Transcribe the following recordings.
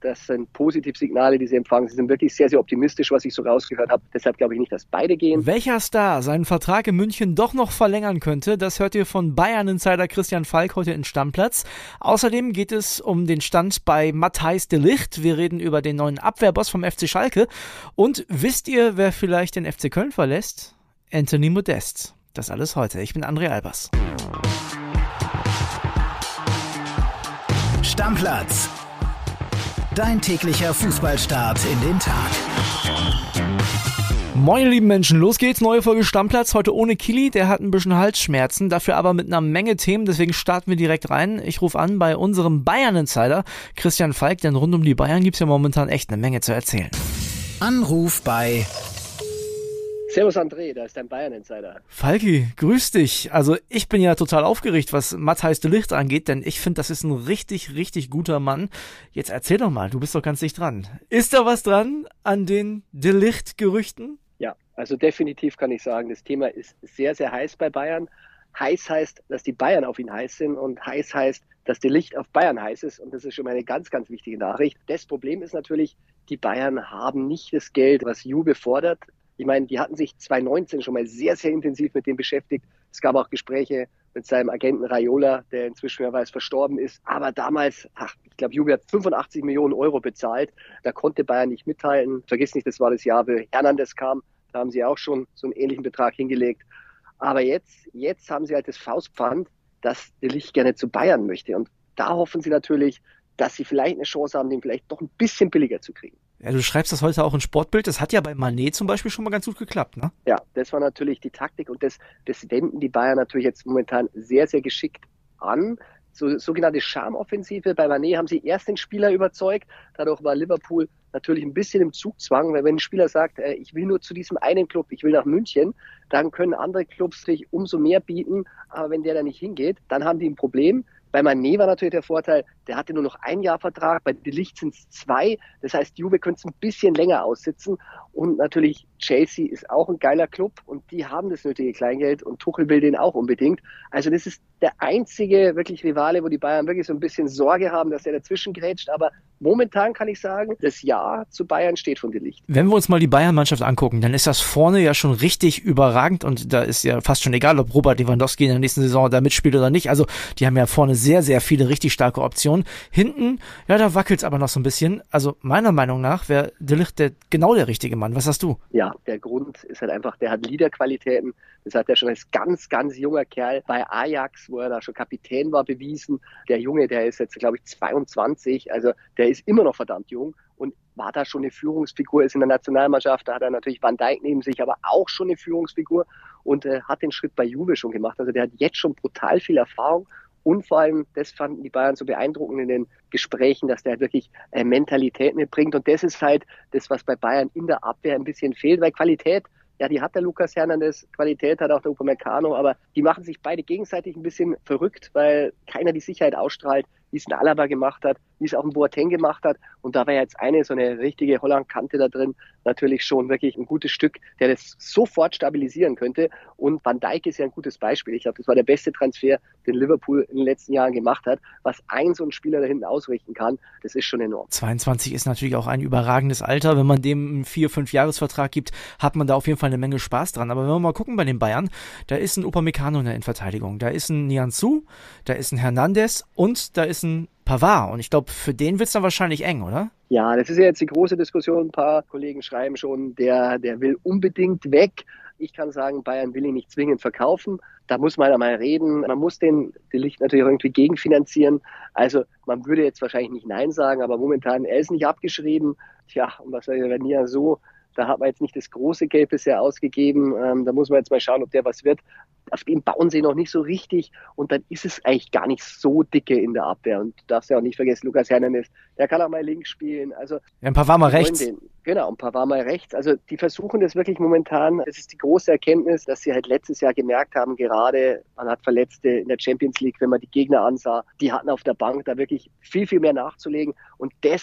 Das sind Positivsignale, die sie empfangen. Sie sind wirklich sehr, sehr optimistisch, was ich so rausgehört habe. Deshalb glaube ich nicht, dass beide gehen. Welcher Star seinen Vertrag in München doch noch verlängern könnte, das hört ihr von Bayern-Insider Christian Falk heute in Stammplatz. Außerdem geht es um den Stand bei Matthijs de Ligt. Wir reden über den neuen Abwehrboss vom FC Schalke. Und wisst ihr, wer vielleicht den FC Köln verlässt? Anthony Modest. Das alles heute. Ich bin André Albers. Stammplatz. Dein täglicher Fußballstart in den Tag. Moin ihr lieben Menschen, los geht's, neue Folge Stammplatz, heute ohne Kili, der hat ein bisschen Halsschmerzen, dafür aber mit einer Menge Themen, deswegen starten wir direkt rein. Ich rufe an bei unserem Bayern-Insider Christian Falk, denn rund um die Bayern gibt's ja momentan echt eine Menge zu erzählen. Anruf bei... Servus André, da ist dein Bayern-Insider. Falki, grüß dich. Also ich bin ja total aufgeregt, was Matthijs de Ligt angeht, denn ich finde, das ist ein richtig, richtig guter Mann. Jetzt erzähl doch mal, du bist doch ganz dicht dran. Ist da was dran an den de Ligt-Gerüchten? Ja, also definitiv kann ich sagen, das Thema ist sehr, sehr heiß bei Bayern. Heiß heißt, dass die Bayern auf ihn heiß sind und heiß heißt, dass de Ligt auf Bayern heiß ist und das ist schon mal eine ganz, ganz wichtige Nachricht. Das Problem ist natürlich, die Bayern haben nicht das Geld, was Juve fordert. Ich meine, die hatten sich 2019 schon mal sehr, sehr intensiv mit dem beschäftigt. Es gab auch Gespräche mit seinem Agenten Raiola, der inzwischen, wer weiß, verstorben ist. Aber damals, ich glaube, Juve hat 85 Millionen Euro bezahlt. Da konnte Bayern nicht mithalten. Vergiss nicht, das war das Jahr, wo Hernandez kam. Da haben sie auch schon so einen ähnlichen Betrag hingelegt. Aber jetzt haben sie halt das Faustpfand, dass de Ligt gerne zu Bayern möchte. Und da hoffen sie natürlich, dass sie vielleicht eine Chance haben, den vielleicht doch ein bisschen billiger zu kriegen. Ja, du schreibst das heute auch in Sportbild. Das hat ja bei Mané zum Beispiel schon mal ganz gut geklappt, ne? Ja, das war natürlich die Taktik und das wenden die Bayern natürlich jetzt momentan sehr, sehr geschickt an. So sogenannte Charmoffensive. Bei Mané haben sie erst den Spieler überzeugt. Dadurch war Liverpool natürlich ein bisschen im Zugzwang, weil wenn ein Spieler sagt, ich will nur zu diesem einen Club, ich will nach München, dann können andere Clubs sich umso mehr bieten. Aber wenn der da nicht hingeht, dann haben die ein Problem. Bei Mané war natürlich der Vorteil, der hatte nur noch ein Jahr Vertrag, bei de Ligt sind es 2. Das heißt, Juve könnte es ein bisschen länger aussitzen. Und natürlich, Chelsea ist auch ein geiler Club und die haben das nötige Kleingeld und Tuchel will den auch unbedingt. Also das ist der einzige wirklich Rivale, wo die Bayern wirklich so ein bisschen Sorge haben, dass er dazwischen grätscht. Aber momentan kann ich sagen, das Ja zu Bayern steht von de Ligt. Wenn wir uns mal die Bayern-Mannschaft angucken, dann ist das vorne ja schon richtig überragend und da ist ja fast schon egal, ob Robert Lewandowski in der nächsten Saison da mitspielt oder nicht. Also die haben ja vorne sehr, sehr viele richtig starke Optionen. Hinten, ja, da wackelt's aber noch so ein bisschen. Also meiner Meinung nach wäre de Ligt genau der richtige Mann. Was hast du? Ja, der Grund ist halt einfach, der hat Leaderqualitäten. Das hat er schon als ganz, ganz junger Kerl bei Ajax, wo er da schon Kapitän war, bewiesen. Der Junge, der ist jetzt, glaube ich, 22. Also der ist immer noch verdammt jung und war da schon eine Führungsfigur, ist in der Nationalmannschaft. Da hat er natürlich Van Dijk neben sich, aber auch schon eine Führungsfigur und hat den Schritt bei Juve schon gemacht. Also der hat jetzt schon brutal viel Erfahrung. Und vor allem, das fanden die Bayern so beeindruckend in den Gesprächen, dass der halt wirklich Mentalität mitbringt. Und das ist halt das, was bei Bayern in der Abwehr ein bisschen fehlt, weil Qualität, ja, die hat der Lucas Hernandez, Qualität hat auch der Upamecano, aber die machen sich beide gegenseitig ein bisschen verrückt, weil keiner die Sicherheit ausstrahlt, wie es ein Alaba gemacht hat, wie es auch ein Boateng gemacht hat. Und da war jetzt so eine richtige Holland-Kante da drin, natürlich schon wirklich ein gutes Stück, der das sofort stabilisieren könnte. Und Van Dijk ist ja ein gutes Beispiel. Ich glaube, das war der beste Transfer, den Liverpool in den letzten Jahren gemacht hat. Was so ein Spieler da hinten ausrichten kann, das ist schon enorm. 22 ist natürlich auch ein überragendes Alter. Wenn man dem einen 4-5 Jahresvertrag gibt, hat man da auf jeden Fall eine Menge Spaß dran. Aber wenn wir mal gucken bei den Bayern, da ist ein Upamecano in der Innenverteidigung, da ist ein Nianzou, da ist ein Hernandez und da ist ein Pavard. Und ich glaube, für den wird's dann wahrscheinlich eng, oder? Ja, das ist ja jetzt die große Diskussion. Ein paar Kollegen schreiben schon, der will unbedingt weg. Ich kann sagen, Bayern will ihn nicht zwingend verkaufen. Da muss man einmal reden. Man muss den de Ligt natürlich irgendwie gegenfinanzieren. Also man würde jetzt wahrscheinlich nicht Nein sagen, aber momentan, er ist nicht abgeschrieben. Tja, und was soll ich, wenn ja so, da hat man jetzt nicht das große Geld bisher ausgegeben. Da muss man jetzt mal schauen, ob der was wird. Auf den bauen sie noch nicht so richtig und dann ist es eigentlich gar nicht so dicke in der Abwehr. Und du darfst ja auch nicht vergessen, Lucas Hernandez, der kann auch mal links spielen. Also ja, ein paar war mal rechts. Genau, ein paar war mal rechts. Also die versuchen das wirklich momentan. Das ist die große Erkenntnis, dass sie halt letztes Jahr gemerkt haben, gerade man hat Verletzte in der Champions League, wenn man die Gegner ansah, die hatten auf der Bank da wirklich viel, viel mehr nachzulegen. Und das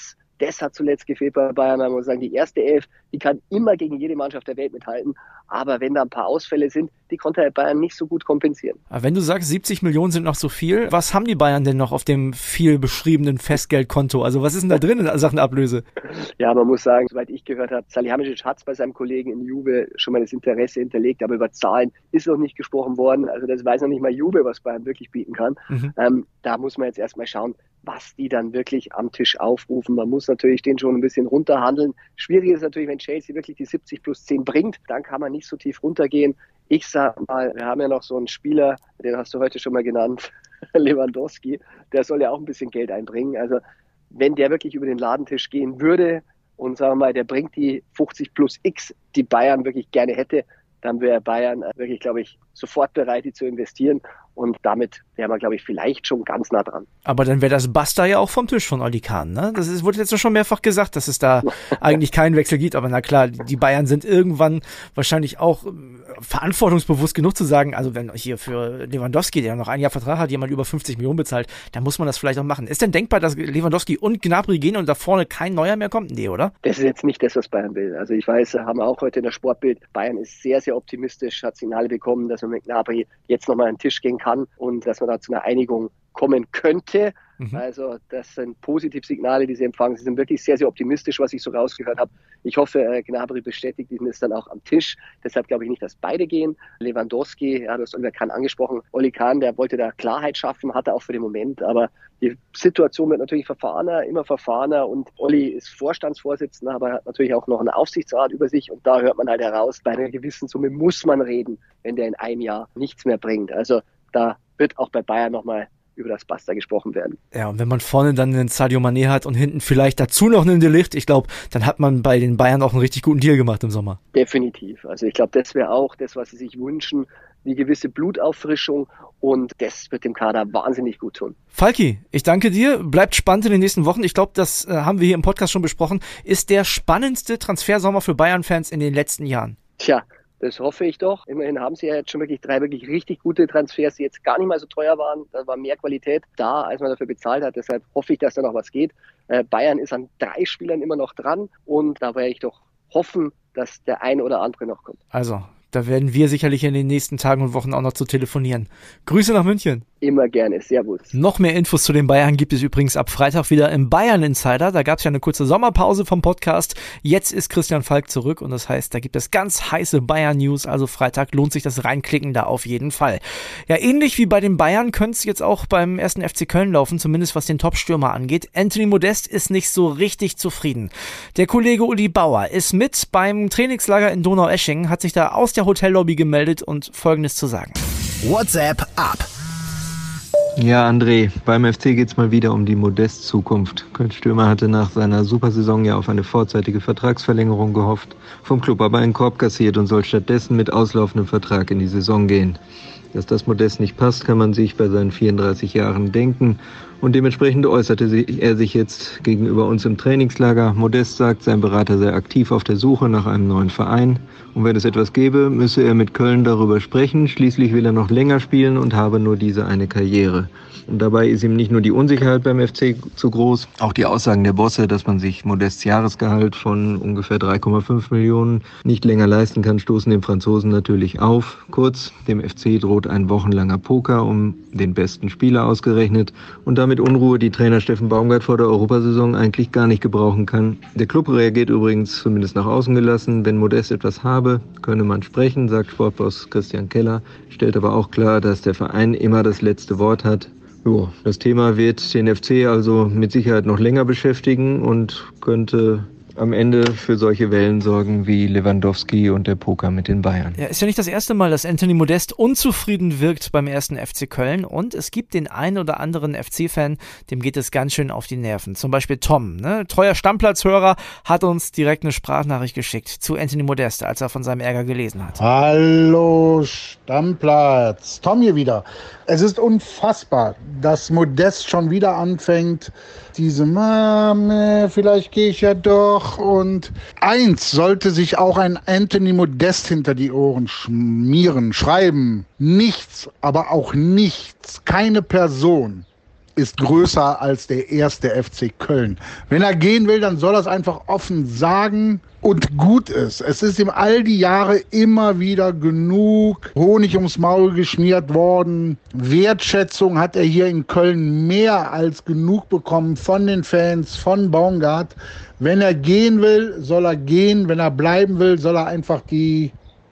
Das hat zuletzt gefehlt bei Bayern. Man muss sagen, die erste Elf, die kann immer gegen jede Mannschaft der Welt mithalten. Aber wenn da ein paar Ausfälle sind, die konnte Bayern nicht so gut kompensieren. Aber wenn du sagst, 70 Millionen sind noch so viel, was haben die Bayern denn noch auf dem viel beschriebenen Festgeldkonto? Also was ist denn da drin in Sachen Ablöse? Ja, man muss sagen, soweit ich gehört habe, Salihamidzic hat bei seinem Kollegen in Juve schon mal das Interesse hinterlegt, aber über Zahlen ist noch nicht gesprochen worden. Also das weiß noch nicht mal Juve, was Bayern wirklich bieten kann. Da muss man jetzt erstmal schauen, was die dann wirklich am Tisch aufrufen. Man muss natürlich den schon ein bisschen runterhandeln. Schwierig ist natürlich, wenn Chelsea wirklich die 70 plus 10 bringt, dann kann man nicht so tief runtergehen. Ich sag mal, wir haben ja noch so einen Spieler, den hast du heute schon mal genannt, Lewandowski, der soll ja auch ein bisschen Geld einbringen. Also wenn der wirklich über den Ladentisch gehen würde und sagen wir mal, der bringt die 50 plus X, die Bayern wirklich gerne hätte, dann wäre Bayern wirklich, glaube ich, sofort bereit, die zu investieren. Und damit wäre man, glaube ich, vielleicht schon ganz nah dran. Aber dann wäre das Basta ja auch vom Tisch von Oli Kahn, ne? Wurde jetzt schon mehrfach gesagt, dass es da eigentlich keinen Wechsel gibt. Aber na klar, die Bayern sind irgendwann wahrscheinlich auch verantwortungsbewusst genug zu sagen, also wenn hier für Lewandowski, der noch ein Jahr Vertrag hat, jemand über 50 Millionen bezahlt, dann muss man das vielleicht auch machen. Ist denn denkbar, dass Lewandowski und Gnabry gehen und da vorne kein Neuer mehr kommt? Nee, oder? Das ist jetzt nicht das, was Bayern will. Also ich weiß, haben wir auch heute in der Sportbild, Bayern ist sehr, sehr optimistisch, hat Signale bekommen, dass man mit Gnabry jetzt nochmal an den Tisch gehen kann und dass man da zu einer Einigung kommen könnte. Also das sind Positivsignale, die sie empfangen. Sie sind wirklich sehr, sehr optimistisch, was ich so rausgehört habe. Ich hoffe, Gnabry bestätigt ihn ist dann auch am Tisch. Deshalb glaube ich nicht, dass beide gehen. Lewandowski, ja, du hast Oliver Kahn angesprochen. Oli Kahn, der wollte da Klarheit schaffen, hat er auch für den Moment. Aber die Situation wird natürlich immer verfahrener. Und Olli ist Vorstandsvorsitzender, aber hat natürlich auch noch einen Aufsichtsrat über sich. Und da hört man halt heraus, bei einer gewissen Summe muss man reden, wenn der in einem Jahr nichts mehr bringt. Also da wird auch bei Bayern nochmal über das Basta gesprochen werden. Ja, und wenn man vorne dann einen Sadio Mané hat und hinten vielleicht dazu noch einen De Ligt, ich glaube, dann hat man bei den Bayern auch einen richtig guten Deal gemacht im Sommer. Definitiv. Also ich glaube, das wäre auch das, was sie sich wünschen, die gewisse Blutauffrischung und das wird dem Kader wahnsinnig gut tun. Falki, ich danke dir. Bleibt spannend in den nächsten Wochen. Ich glaube, das haben wir hier im Podcast schon besprochen, ist der spannendste Transfersommer für Bayern-Fans in den letzten Jahren. Tja, das hoffe ich doch. Immerhin haben sie ja jetzt schon wirklich 3 wirklich richtig gute Transfers, die jetzt gar nicht mal so teuer waren. Da war mehr Qualität da, als man dafür bezahlt hat. Deshalb hoffe ich, dass da noch was geht. Bayern ist an 3 Spielern immer noch dran und da werde ich doch hoffen, dass der eine oder andere noch kommt. Also, da werden wir sicherlich in den nächsten Tagen und Wochen auch noch zu telefonieren. Grüße nach München. Immer gerne. Servus. Noch mehr Infos zu den Bayern gibt es übrigens ab Freitag wieder im Bayern Insider. Da gab es ja eine kurze Sommerpause vom Podcast. Jetzt ist Christian Falk zurück und das heißt, da gibt es ganz heiße Bayern-News. Also Freitag lohnt sich das Reinklicken da auf jeden Fall. Ja, ähnlich wie bei den Bayern könnte es jetzt auch beim 1. FC Köln laufen, zumindest was den Top-Stürmer angeht. Anthony Modest ist nicht so richtig zufrieden. Der Kollege Uli Bauer ist mit beim Trainingslager in Donaueschingen, hat sich da aus der Hotellobby gemeldet und Folgendes zu sagen. WhatsApp ab. Ja, André, beim FC geht's mal wieder um die Modest-Zukunft. Kölns Stürmer hatte nach seiner Supersaison ja auf eine vorzeitige Vertragsverlängerung gehofft, vom Club aber einen Korb kassiert und soll stattdessen mit auslaufendem Vertrag in die Saison gehen. Dass das Modest nicht passt, kann man sich bei seinen 34 Jahren denken. Und dementsprechend äußerte er sich jetzt gegenüber uns im Trainingslager. Modest sagt, sein Berater sei aktiv auf der Suche nach einem neuen Verein. Und wenn es etwas gäbe, müsse er mit Köln darüber sprechen. Schließlich will er noch länger spielen und habe nur diese eine Karriere. Und dabei ist ihm nicht nur die Unsicherheit beim FC zu groß, auch die Aussagen der Bosse, dass man sich Modests Jahresgehalt von ungefähr 3,5 Millionen nicht länger leisten kann, stoßen dem Franzosen natürlich auf. Kurz, dem FC droht ein wochenlanger Poker um den besten Spieler ausgerechnet und damit Unruhe, die Trainer Steffen Baumgart vor der Europasaison eigentlich gar nicht gebrauchen kann. Der Club reagiert übrigens zumindest nach außen gelassen, wenn Modest etwas habe, könne man sprechen, sagt Sportboss Christian Keller, stellt aber auch klar, dass der Verein immer das letzte Wort hat. Jo, das Thema wird den FC also mit Sicherheit noch länger beschäftigen und könnte am Ende für solche Wellen sorgen wie Lewandowski und der Poker mit den Bayern. Ja, ist ja nicht das erste Mal, dass Anthony Modest unzufrieden wirkt beim 1. FC Köln und es gibt den einen oder anderen FC-Fan, dem geht es ganz schön auf die Nerven. Zum Beispiel Tom, treuer Stammplatzhörer, hat uns direkt eine Sprachnachricht geschickt zu Anthony Modest, als er von seinem Ärger gelesen hat. Hallo Stammplatz, Tom hier wieder. Es ist unfassbar, dass Modest schon wieder anfängt, diese Mame, vielleicht gehe ich ja doch. Und eins sollte sich auch ein Anthony Modest hinter die Ohren schmieren, schreiben. Nichts, aber auch nichts, keine Person ist größer als der erste FC Köln. Wenn er gehen will, dann soll er es einfach offen sagen und gut ist. Es ist ihm all die Jahre immer wieder genug Honig ums Maul geschmiert worden. Wertschätzung hat er hier in Köln mehr als genug bekommen von den Fans, von Baumgart. Wenn er gehen will, soll er gehen. Wenn er bleiben will, soll er einfach die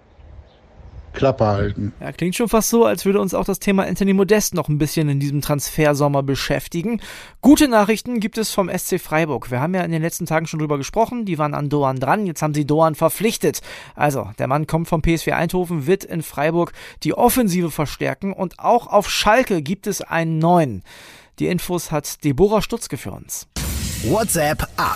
Klappe halten. Ja, klingt schon fast so, als würde uns auch das Thema Anthony Modest noch ein bisschen in diesem Transfersommer beschäftigen. Gute Nachrichten gibt es vom SC Freiburg. Wir haben ja in den letzten Tagen schon drüber gesprochen. Die waren an Doan dran. Jetzt haben sie Doan verpflichtet. Also, der Mann kommt vom PSV Eindhoven, wird in Freiburg die Offensive verstärken. Und auch auf Schalke gibt es einen neuen. Die Infos hat Deborah Stutzke für uns. WhatsApp ab.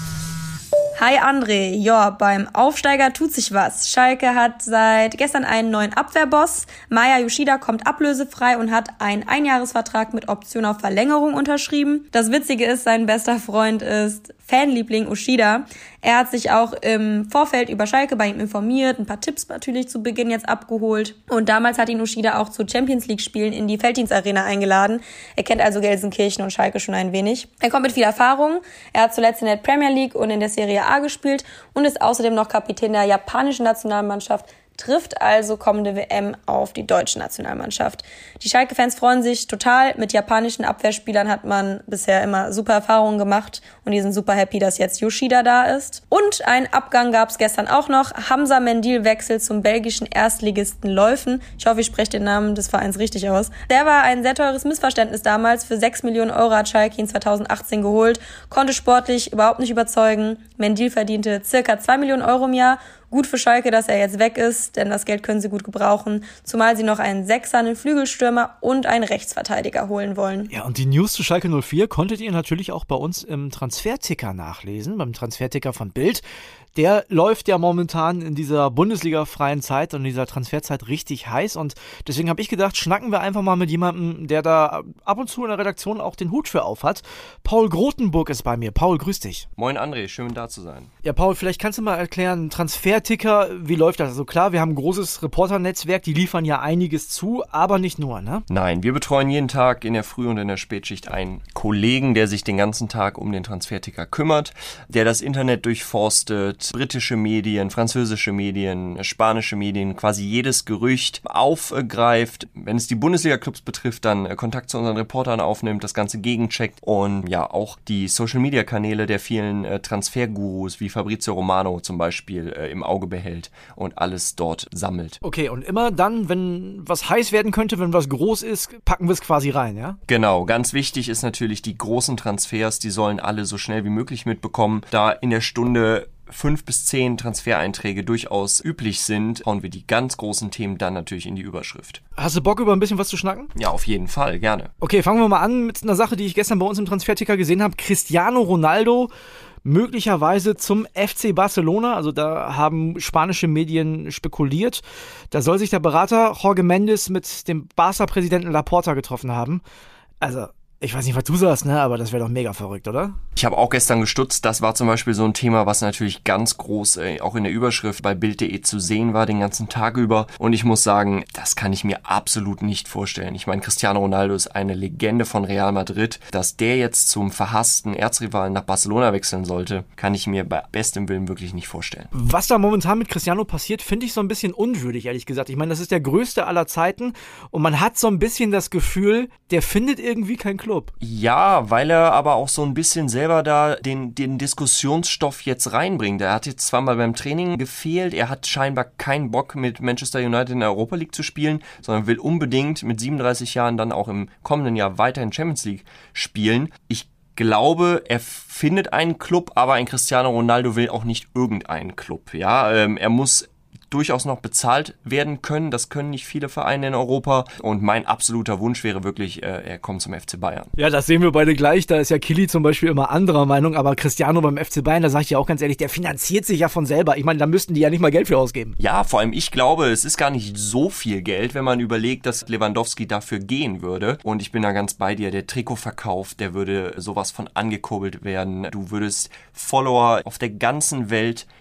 Hi André, ja, beim Aufsteiger tut sich was. Schalke hat seit gestern einen neuen Abwehrboss. Maya Yoshida kommt ablösefrei und hat einen Einjahresvertrag mit Option auf Verlängerung unterschrieben. Das Witzige ist, sein bester Freund ist Fanliebling Yoshida. Er hat sich auch im Vorfeld über Schalke bei ihm informiert, ein paar Tipps natürlich zu Beginn jetzt abgeholt. Und damals hat ihn Yoshida auch zu Champions-League-Spielen in die Felddienstarena eingeladen. Er kennt also Gelsenkirchen und Schalke schon ein wenig. Er kommt mit viel Erfahrung. Er hat zuletzt in der Premier League und in der Serie A gespielt und ist außerdem noch Kapitän der japanischen Nationalmannschaft, trifft also kommende WM auf die deutsche Nationalmannschaft. Die Schalke-Fans freuen sich total. Mit japanischen Abwehrspielern hat man bisher immer super Erfahrungen gemacht und die sind super happy, dass jetzt Yoshida da ist. Und einen Abgang gab es gestern auch noch. Hamza Mendil wechselt zum belgischen Erstligisten Leuven. Ich hoffe, ich spreche den Namen des Vereins richtig aus. Der war ein sehr teures Missverständnis damals. Für 6 Millionen Euro hat Schalke ihn 2018 geholt, konnte sportlich überhaupt nicht überzeugen. Mendil verdiente circa 2 Millionen Euro im Jahr. Gut für Schalke, dass er jetzt weg ist, denn das Geld können sie gut gebrauchen, zumal sie noch einen Sechser, einen Flügelstürmer und einen Rechtsverteidiger holen wollen. Ja, und die News zu Schalke 04 konntet ihr natürlich auch bei uns im Transferticker nachlesen, beim Transferticker von Bild. Der läuft ja momentan in dieser Bundesliga-freien Zeit und in dieser Transferzeit richtig heiß und deswegen habe ich gedacht, schnacken wir einfach mal mit jemandem, der da ab und zu in der Redaktion auch den Hut für auf hat. Paul Grotenburg ist bei mir. Paul, grüß dich. Moin André, schön da zu sein. Ja, Paul, vielleicht kannst du mal erklären, Transferticker, wie läuft das? Also klar, wir haben ein großes Reporternetzwerk, die liefern ja einiges zu, aber nicht nur, ne? Nein, wir betreuen jeden Tag in der Früh- und in der Spätschicht einen Kollegen, der sich den ganzen Tag um den Transferticker kümmert, der das Internet durchforstet, britische Medien, französische Medien, spanische Medien, quasi jedes Gerücht aufgreift. Wenn es die Bundesliga-Clubs betrifft, dann Kontakt zu unseren Reportern aufnimmt, das Ganze gegencheckt und ja auch die Social-Media-Kanäle der vielen Transfergurus wie Fabrizio Romano zum Beispiel im Auge behält und alles dort sammelt. Okay, und immer dann, wenn was heiß werden könnte, wenn was groß ist, packen wir es quasi rein, ja? Genau, ganz wichtig ist natürlich die großen Transfers, die sollen alle so schnell wie möglich mitbekommen, da in der Stunde 5 bis 10 Transfereinträge durchaus üblich sind, hauen wir die ganz großen Themen dann natürlich in die Überschrift. Hast du Bock, über ein bisschen was zu schnacken? Ja, auf jeden Fall, gerne. Okay, fangen wir mal an mit einer Sache, die ich gestern bei uns im Transferticker gesehen habe. Cristiano Ronaldo möglicherweise zum FC Barcelona, also da haben spanische Medien spekuliert. Da soll sich der Berater Jorge Mendes mit dem Barca-Präsidenten Laporta getroffen haben. Also, ich weiß nicht, was du sagst, ne? Aber das wäre doch mega verrückt, oder? Ich habe auch gestern gestutzt. Das war zum Beispiel so ein Thema, was natürlich ganz groß auch in der Überschrift bei Bild.de zu sehen war, den ganzen Tag über. Und ich muss sagen, das kann ich mir absolut nicht vorstellen. Ich meine, Cristiano Ronaldo ist eine Legende von Real Madrid. Dass der jetzt zum verhassten Erzrivalen nach Barcelona wechseln sollte, kann ich mir bei bestem Willen wirklich nicht vorstellen. Was da momentan mit Cristiano passiert, finde ich so ein bisschen unwürdig, ehrlich gesagt. Ich meine, das ist der größte aller Zeiten und man hat so ein bisschen das Gefühl, der findet irgendwie keinen Club. Ja, weil er aber auch so ein bisschen selber da den Diskussionsstoff jetzt reinbringt. Er hat jetzt zwar mal beim Training gefehlt, er hat scheinbar keinen Bock mit Manchester United in der Europa League zu spielen, sondern will unbedingt mit 37 Jahren dann auch im kommenden Jahr weiter in Champions League spielen. Ich glaube, er findet einen Club, aber ein Cristiano Ronaldo will auch nicht irgendeinen Club. Ja, er muss durchaus noch bezahlt werden können. Das können nicht viele Vereine in Europa. Und mein absoluter Wunsch wäre wirklich, er kommt zum FC Bayern. Ja, das sehen wir beide gleich. Da ist ja Kili zum Beispiel immer anderer Meinung. Aber Cristiano beim FC Bayern, da sage ich ja auch ganz ehrlich, der finanziert sich ja von selber. Ich meine, da müssten die ja nicht mal Geld für ausgeben. Ja, vor allem ich glaube, es ist gar nicht so viel Geld, wenn man überlegt, dass Lewandowski dafür gehen würde. Und ich bin da ganz bei dir. Der Trikotverkauf, der würde sowas von angekurbelt werden. Du würdest Follower auf der ganzen Welt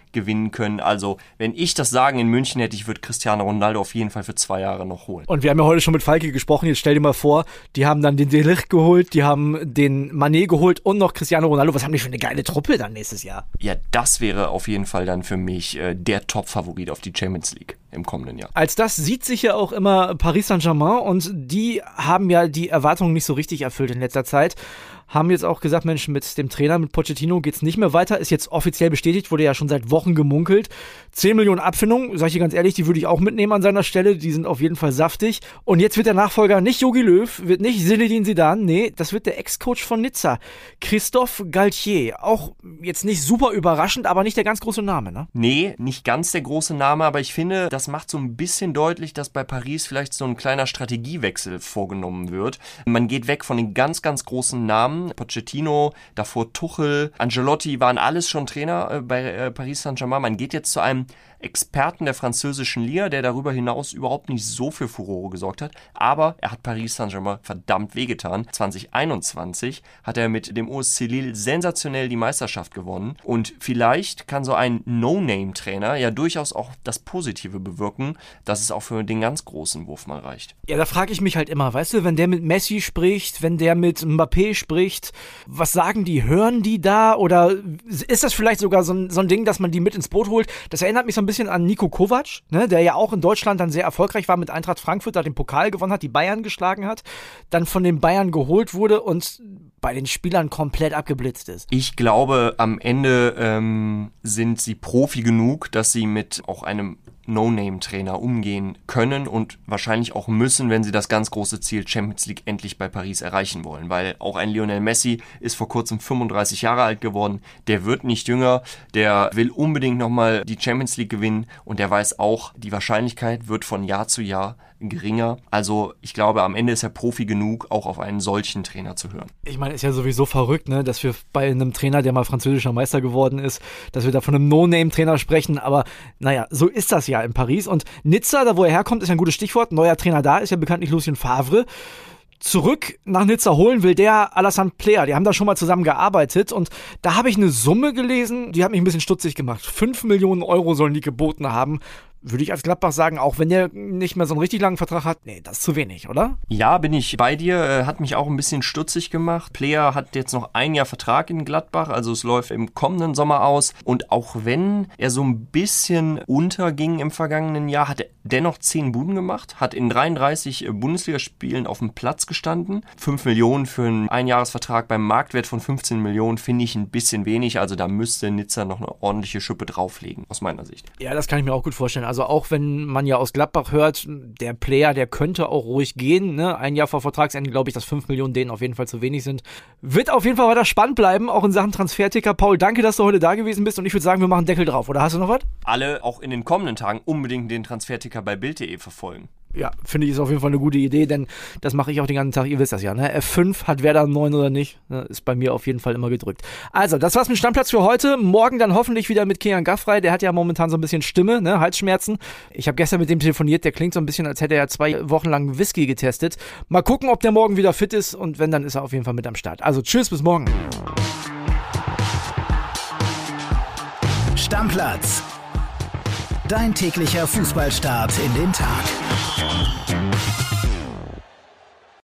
gewinnen können. Also, wenn ich das Sagen in München hätte, ich würde Cristiano Ronaldo auf jeden Fall für 2 Jahre noch holen. Und wir haben ja heute schon mit Falki gesprochen, jetzt stell dir mal vor, die haben dann den De Ligt geholt, die haben den Mané geholt und noch Cristiano Ronaldo. Was haben die für eine geile Truppe dann nächstes Jahr? Ja, das wäre auf jeden Fall dann für mich der Top-Favorit auf die Champions League im kommenden Jahr. Als das sieht sich ja auch immer Paris Saint-Germain und die haben ja die Erwartungen nicht so richtig erfüllt in letzter Zeit. Haben jetzt auch gesagt, Mensch, mit dem Trainer, mit Pochettino geht's nicht mehr weiter. Ist jetzt offiziell bestätigt, wurde ja schon seit Wochen gemunkelt. 10 Millionen Abfindung, sag ich dir ganz ehrlich, die würde ich auch mitnehmen an seiner Stelle. Die sind auf jeden Fall saftig. Und jetzt wird der Nachfolger nicht Jogi Löw, wird nicht Zinedine Zidane, nee, das wird der Ex-Coach von Nizza, Christophe Galtier. Auch jetzt nicht super überraschend, aber nicht der ganz große Name, ne? Nee, nicht ganz der große Name, aber ich finde, das macht so ein bisschen deutlich, dass bei Paris vielleicht so ein kleiner Strategiewechsel vorgenommen wird. Man geht weg von den ganz, ganz großen Namen. Pochettino, davor Tuchel, Ancelotti waren alles schon Trainer bei Paris Saint-Germain. Man geht jetzt zu einem Experten der französischen Liga, der darüber hinaus überhaupt nicht so für Furore gesorgt hat. Aber er hat Paris Saint-Germain verdammt wehgetan. 2021 hat er mit dem OSC Lille sensationell die Meisterschaft gewonnen. Und vielleicht kann so ein No-Name-Trainer ja durchaus auch das Positive bewirken, dass es auch für den ganz großen Wurf mal reicht. Ja, da frage ich mich halt immer, weißt du, wenn der mit Messi spricht, wenn der mit Mbappé spricht, was sagen die? Hören die da? Oder ist das vielleicht sogar so ein Ding, dass man die mit ins Boot holt? Das erinnert mich so ein bisschen an Nico Kovac, ne, der ja auch in Deutschland dann sehr erfolgreich war mit Eintracht Frankfurt, da den Pokal gewonnen hat, die Bayern geschlagen hat, dann von den Bayern geholt wurde und bei den Spielern komplett abgeblitzt ist. Ich glaube, am Ende sind sie Profi genug, dass sie mit auch einem No-Name-Trainer umgehen können und wahrscheinlich auch müssen, wenn sie das ganz große Ziel Champions League endlich bei Paris erreichen wollen. Weil auch ein Lionel Messi ist vor kurzem 35 Jahre alt geworden. Der wird nicht jünger. Der will unbedingt nochmal die Champions League gewinnen und der weiß auch, die Wahrscheinlichkeit wird von Jahr zu Jahr geringer. Also ich glaube, am Ende ist er Profi genug, auch auf einen solchen Trainer zu hören. Ich meine, ist ja sowieso verrückt, ne, dass wir bei einem Trainer, der mal französischer Meister geworden ist, dass wir da von einem No-Name-Trainer sprechen. Aber naja, so ist das ja in Paris. Und Nizza, da wo er herkommt, ist ja ein gutes Stichwort. Neuer Trainer da ist ja bekanntlich Lucien Favre. Zurück nach Nizza holen will der Alassane Plea. Die haben da schon mal zusammen gearbeitet und da habe ich eine Summe gelesen, die hat mich ein bisschen stutzig gemacht. 5 Millionen Euro sollen die geboten haben. Würde ich als Gladbach sagen, auch wenn der nicht mehr so einen richtig langen Vertrag hat, nee, das ist zu wenig, oder? Ja, bin ich bei dir. Hat mich auch ein bisschen stutzig gemacht. Plea hat jetzt noch 1 Jahr Vertrag in Gladbach, also es läuft im kommenden Sommer aus. Und auch wenn er so ein bisschen unterging im vergangenen Jahr, hat er dennoch 10 Buden gemacht, hat in 33 Bundesligaspielen auf dem Platz gestanden. 5 Millionen für einen Einjahresvertrag beim Marktwert von 15 Millionen finde ich ein bisschen wenig. Also da müsste Nizza noch eine ordentliche Schippe drauflegen, aus meiner Sicht. Ja, das kann ich mir auch gut vorstellen. Also auch wenn man ja aus Gladbach hört, der Player, der könnte auch ruhig gehen. Ne? 1 Jahr vor Vertragsende glaube ich, dass 5 Millionen denen auf jeden Fall zu wenig sind. Wird auf jeden Fall weiter spannend bleiben, auch in Sachen Transferticker. Paul, danke, dass du heute da gewesen bist und ich würde sagen, wir machen Deckel drauf. Oder hast du noch was? Alle auch in den kommenden Tagen unbedingt den Transferticker bei Bild.de verfolgen. Ja, finde ich, ist auf jeden Fall eine gute Idee, denn das mache ich auch den ganzen Tag, ihr wisst das ja, ne? F5 hat Werder 9 oder nicht, ne? Ist bei mir auf jeden Fall immer gedrückt. Also, das war's mit Stammplatz für heute. Morgen dann hoffentlich wieder mit Kian Gaffrey, der hat ja momentan so ein bisschen Stimme, ne? Halsschmerzen. Ich habe gestern mit dem telefoniert, der klingt so ein bisschen, als hätte er 2 Wochen lang Whisky getestet. Mal gucken, ob der morgen wieder fit ist und wenn, dann ist er auf jeden Fall mit am Start. Also, tschüss, bis morgen. Stammplatz. Dein täglicher Fußballstart in den Tag.